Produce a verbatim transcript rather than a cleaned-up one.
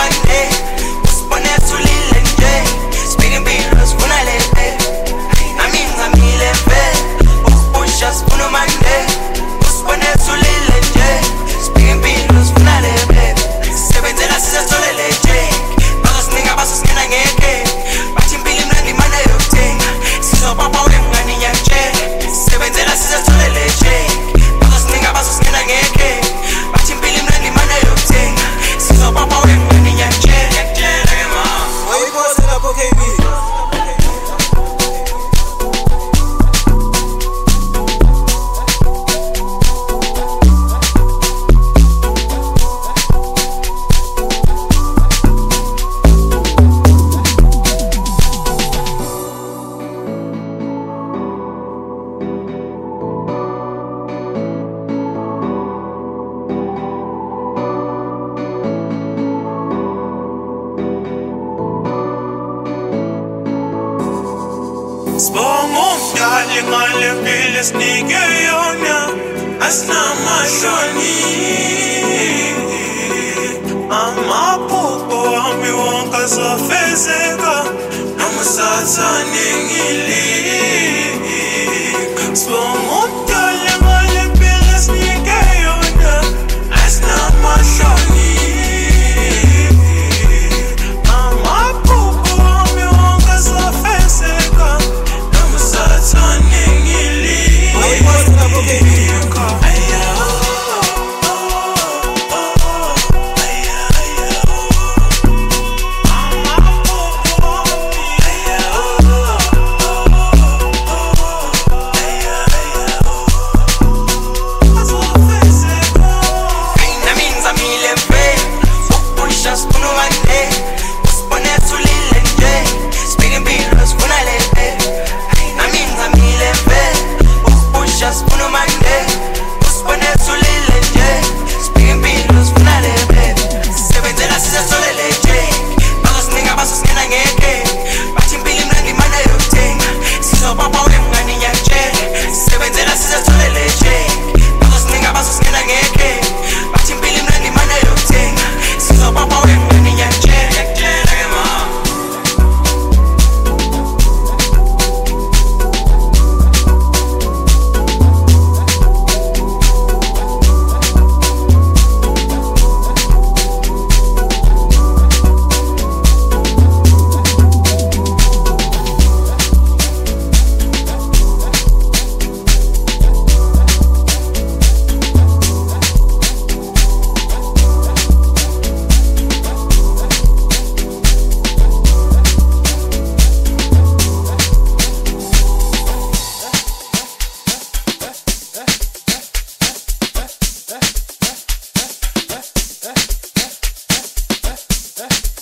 Monday. Usibone thulile nje. Speaking impilo sifuna le baby. Nami ngizamile vele. Ukupusha sifuna Monday. Usibone thulile nje. Speaking impilo sifuna le baby. Sisebenzela sizathola le check. Bazosininga basosingena ngeke. Bathi impilo imnandi imana yokuthenga. Sizobapha wengane nyakutshela. Sisebenzela sizathola le check. Bazosininga basosingena ngeke. Bathi impilo imnandi imana yokuthenga. Sizobapha wengane nyakutshela. Nyakutshela ke ma. Awuyiphosa lapho K B. Ngale ngale mpilo sinike yona asinamahloni amaphupho wami wonke azofezeka noma usathane ngilika sibonga ngale ngale mpilo sinike yona asinamahloni amaphupho wami wonke azofezeka Eh?